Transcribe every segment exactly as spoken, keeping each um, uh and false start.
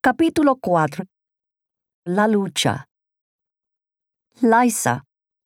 Capítulo cuatro. La lucha. Liza.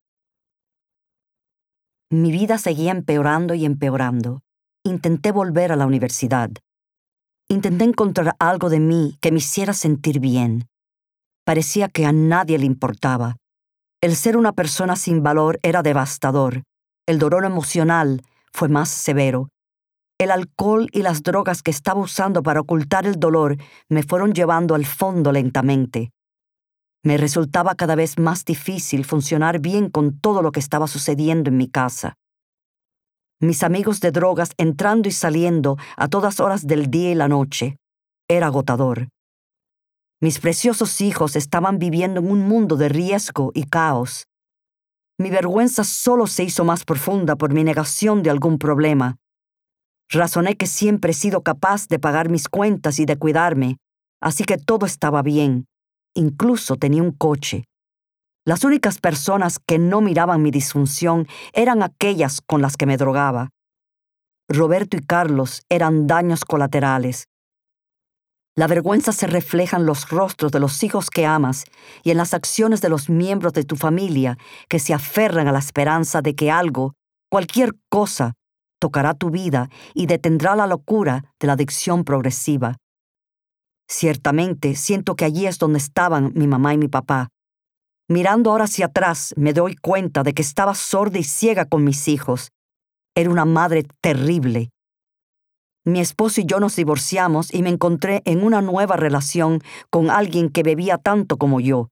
Mi vida seguía empeorando y empeorando. Intenté volver a la universidad. Intenté encontrar algo de mí que me hiciera sentir bien. Parecía que a nadie le importaba. El ser una persona sin valor era devastador. El dolor emocional fue más severo. El alcohol y las drogas que estaba usando para ocultar el dolor me fueron llevando al fondo lentamente. Me resultaba cada vez más difícil funcionar bien con todo lo que estaba sucediendo en mi casa. Mis amigos de drogas entrando y saliendo a todas horas del día y la noche. Era agotador. Mis preciosos hijos estaban viviendo en un mundo de riesgo y caos. Mi vergüenza solo se hizo más profunda por mi negación de algún problema. Razoné que siempre he sido capaz de pagar mis cuentas y de cuidarme, así que todo estaba bien. Incluso tenía un coche. Las únicas personas que no miraban mi disfunción eran aquellas con las que me drogaba. Roberto y Carlos eran daños colaterales. La vergüenza se refleja en los rostros de los hijos que amas y en las acciones de los miembros de tu familia que se aferran a la esperanza de que algo, cualquier cosa, tocará tu vida y detendrá la locura de la adicción progresiva. Ciertamente, siento que allí es donde estaban mi mamá y mi papá. Mirando ahora hacia atrás, me doy cuenta de que estaba sorda y ciega con mis hijos. Era una madre terrible. Mi esposo y yo nos divorciamos y me encontré en una nueva relación con alguien que bebía tanto como yo.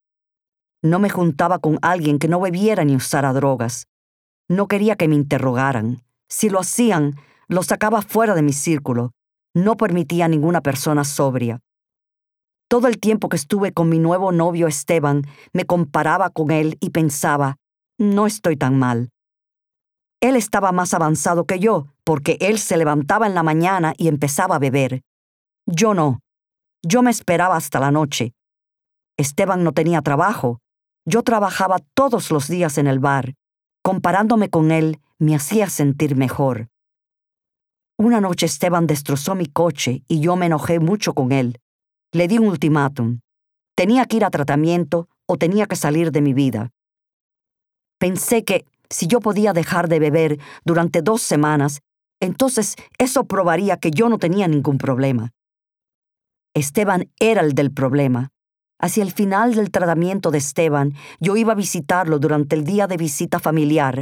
No me juntaba con alguien que no bebiera ni usara drogas. No quería que me interrogaran. Si lo hacían, lo sacaba fuera de mi círculo. No permitía a ninguna persona sobria. Todo el tiempo que estuve con mi nuevo novio Esteban, me comparaba con él y pensaba, no estoy tan mal. Él estaba más avanzado que yo, porque él se levantaba en la mañana y empezaba a beber. Yo no. Yo me esperaba hasta la noche. Esteban no tenía trabajo. Yo trabajaba todos los días en el bar. Comparándome con él, me hacía sentir mejor. Una noche Esteban destrozó mi coche y yo me enojé mucho con él. Le di un ultimátum. Tenía que ir a tratamiento o tenía que salir de mi vida. Pensé que si yo podía dejar de beber durante dos semanas, entonces eso probaría que yo no tenía ningún problema. Esteban era el del problema. Hacia el final del tratamiento de Esteban, yo iba a visitarlo durante el día de visita familiar.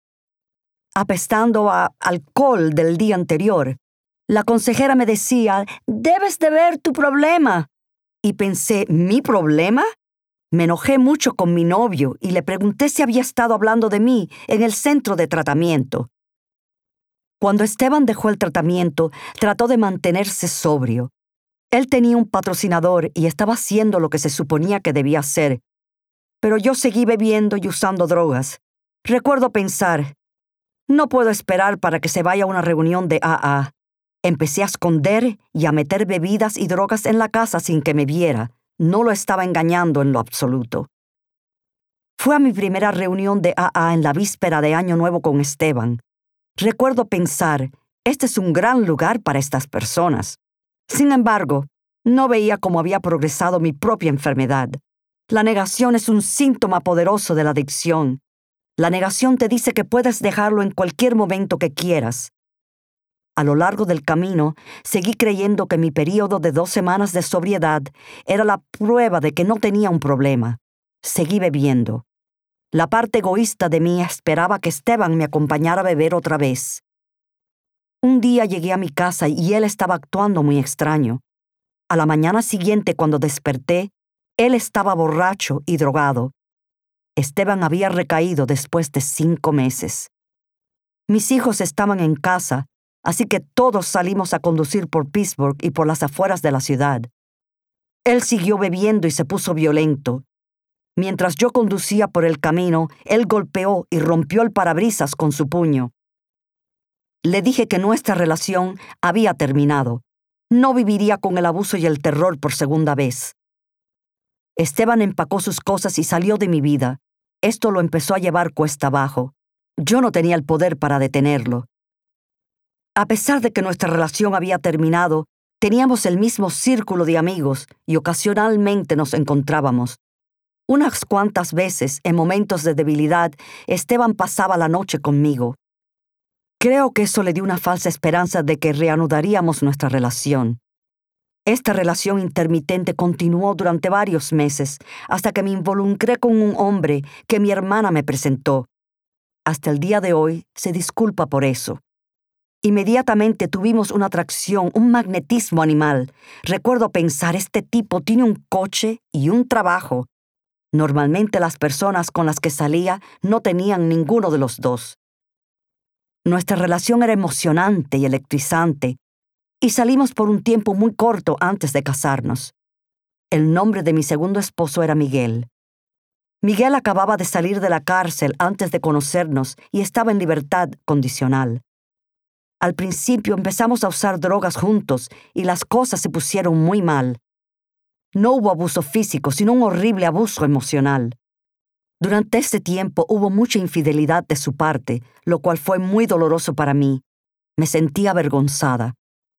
Apestando a alcohol del día anterior, la consejera me decía, debes de ver tu problema. Y pensé, ¿mi problema? Me enojé mucho con mi novio y le pregunté si había estado hablando de mí en el centro de tratamiento. Cuando Esteban dejó el tratamiento, trató de mantenerse sobrio. Él tenía un patrocinador y estaba haciendo lo que se suponía que debía hacer. Pero yo seguí bebiendo y usando drogas. Recuerdo pensar, no puedo esperar para que se vaya a una reunión de A A. Empecé a esconder y a meter bebidas y drogas en la casa sin que me viera. No lo estaba engañando en lo absoluto. Fue a mi primera reunión de A A en la víspera de Año Nuevo con Esteban. Recuerdo pensar, este es un gran lugar para estas personas. Sin embargo, no veía cómo había progresado mi propia enfermedad. La negación es un síntoma poderoso de la adicción. La negación te dice que puedes dejarlo en cualquier momento que quieras. A lo largo del camino, seguí creyendo que mi período de dos semanas de sobriedad era la prueba de que no tenía un problema. Seguí bebiendo. La parte egoísta de mí esperaba que Esteban me acompañara a beber otra vez. Un día llegué a mi casa y él estaba actuando muy extraño. A la mañana siguiente, cuando desperté, él estaba borracho y drogado. Esteban había recaído después de cinco meses. Mis hijos estaban en casa, así que todos salimos a conducir por Pittsburgh y por las afueras de la ciudad. Él siguió bebiendo y se puso violento. Mientras yo conducía por el camino, él golpeó y rompió el parabrisas con su puño. Le dije que nuestra relación había terminado. No viviría con el abuso y el terror por segunda vez. Esteban empacó sus cosas y salió de mi vida. Esto lo empezó a llevar cuesta abajo. Yo no tenía el poder para detenerlo. A pesar de que nuestra relación había terminado, Teníamos el mismo círculo de amigos y ocasionalmente nos encontrábamos. Unas cuantas veces, en momentos de debilidad, Esteban pasaba la noche conmigo. Creo que eso le dio una falsa esperanza de que reanudaríamos nuestra relación. Esta relación intermitente continuó durante varios meses, hasta que me involucré con un hombre que mi hermana me presentó. Hasta el día de hoy se disculpa por eso. Inmediatamente tuvimos una atracción, un magnetismo animal. Recuerdo pensar, este tipo tiene un coche y un trabajo. Normalmente las personas con las que salía no tenían ninguno de los dos. Nuestra relación era emocionante y electrizante, y salimos por un tiempo muy corto antes de casarnos. El nombre de mi segundo esposo era Miguel. Miguel acababa de salir de la cárcel antes de conocernos y estaba en libertad condicional. Al principio empezamos a usar drogas juntos y las cosas se pusieron muy mal. No hubo abuso físico, sino un horrible abuso emocional. Durante ese tiempo hubo mucha infidelidad de su parte, lo cual fue muy doloroso para mí. Me sentía avergonzada.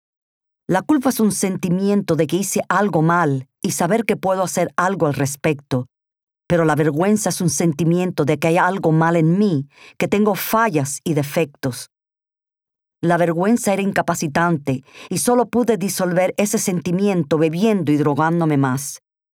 La culpa es un sentimiento de que hice algo mal y saber que puedo hacer algo al respecto. Pero la vergüenza es un sentimiento de que hay algo mal en mí, que tengo fallas y defectos. La vergüenza era incapacitante y solo pude disolver ese sentimiento bebiendo y drogándome más.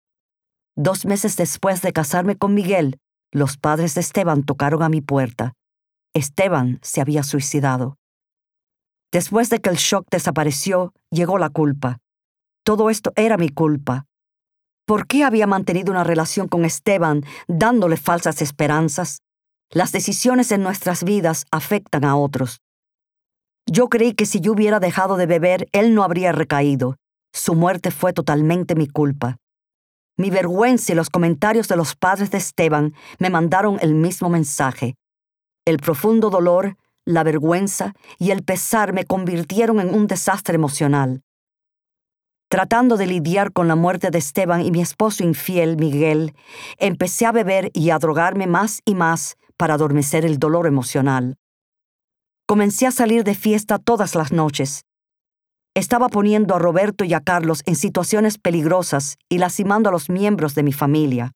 Dos meses después de casarme con Miguel, los padres de Esteban tocaron a mi puerta. Esteban se había suicidado. Después de que el shock desapareció, llegó la culpa. Todo esto era mi culpa. ¿Por qué había mantenido una relación con Esteban dándole falsas esperanzas? Las decisiones en nuestras vidas afectan a otros. Yo creí que si yo hubiera dejado de beber, él no habría recaído. Su muerte fue totalmente mi culpa. Mi vergüenza y los comentarios de los padres de Esteban me mandaron el mismo mensaje. El profundo dolor, la vergüenza y el pesar me convirtieron en un desastre emocional. Tratando de lidiar con la muerte de Esteban y mi esposo infiel, Miguel, empecé a beber y a drogarme más y más para adormecer el dolor emocional. Comencé a salir de fiesta todas las noches. Estaba poniendo a Roberto y a Carlos en situaciones peligrosas y lastimando a los miembros de mi familia.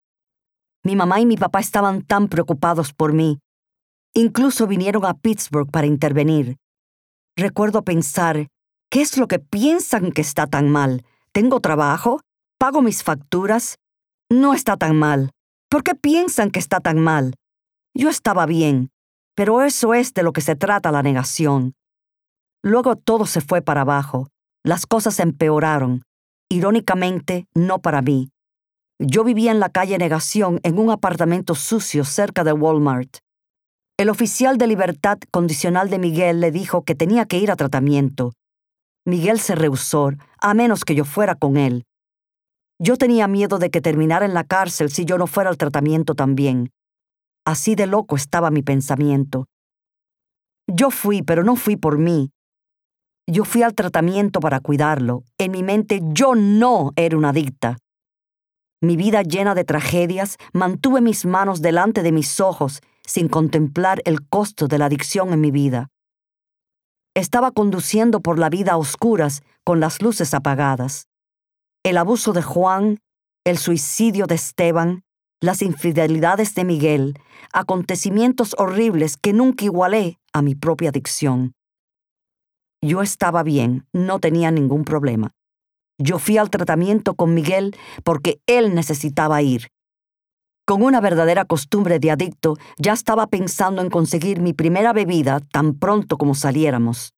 Mi mamá y mi papá estaban tan preocupados por mí. Incluso vinieron a Pittsburgh para intervenir. Recuerdo pensar, ¿qué es lo que piensan que está tan mal? ¿Tengo trabajo? ¿Pago mis facturas? No está tan mal. ¿Por qué piensan que está tan mal? Yo estaba bien. Pero eso es de lo que se trata la negación. Luego todo se fue para abajo. Las cosas empeoraron. Irónicamente, no para mí. Yo vivía en la calle Negación en un apartamento sucio cerca de Walmart. El oficial de libertad condicional de Miguel le dijo que tenía que ir a tratamiento. Miguel se rehusó, a menos que yo fuera con él. Yo tenía miedo de que terminara en la cárcel si yo no fuera al tratamiento también. Así de loco estaba mi pensamiento. Yo fui, pero no fui por mí. Yo fui al tratamiento para cuidarlo. En mi mente yo no era una adicta. Mi vida llena de tragedias, mantuve mis manos delante de mis ojos sin contemplar el costo de la adicción en mi vida. Estaba conduciendo por la vida a oscuras con las luces apagadas. El abuso de Juan, el suicidio de Esteban, las infidelidades de Miguel, acontecimientos horribles que nunca igualé a mi propia adicción. Yo estaba bien, no tenía ningún problema. Yo fui al tratamiento con Miguel porque él necesitaba ir. Con una verdadera costumbre de adicto, ya estaba pensando en conseguir mi primera bebida tan pronto como saliéramos.